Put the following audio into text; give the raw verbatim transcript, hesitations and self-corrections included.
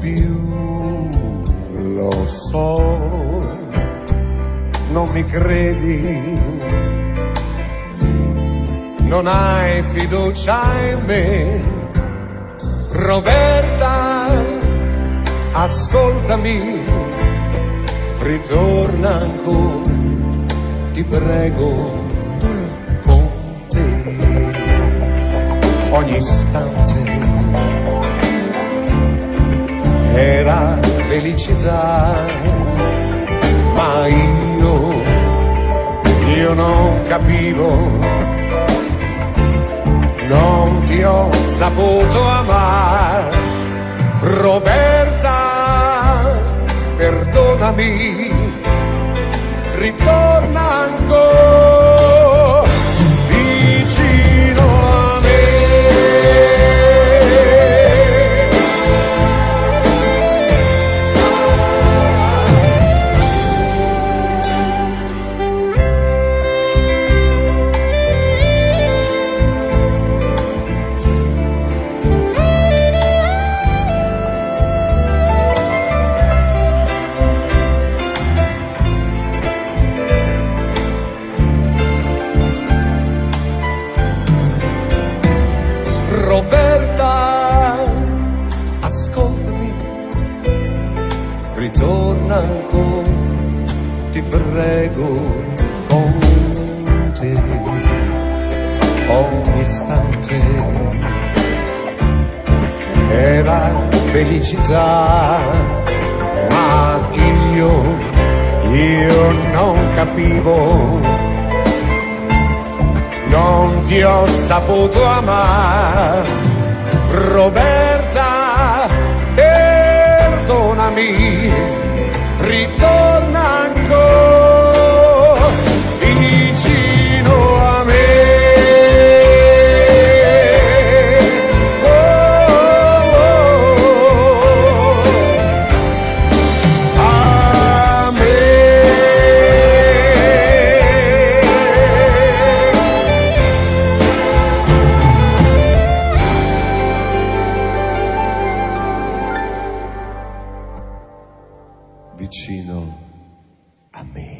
più, lo so, non mi credi, non hai fiducia in me. Roberta, ascoltami, ritorna ancora, ti prego, con te. Ogni istante era felicità, ma io, io non capivo, non ti ho saputo amare. Roberta, perdonami, ritorna ancora vicino a me. Roberta, ascoltami, ritorna ancora, ti prego, con te. Ogni istante era felicità, ma io, io non capivo, non ti ho saputo amare. Roberta, perdonami, ritorna ancora vicino a me. Oh, oh, oh, a me. Vicino a me.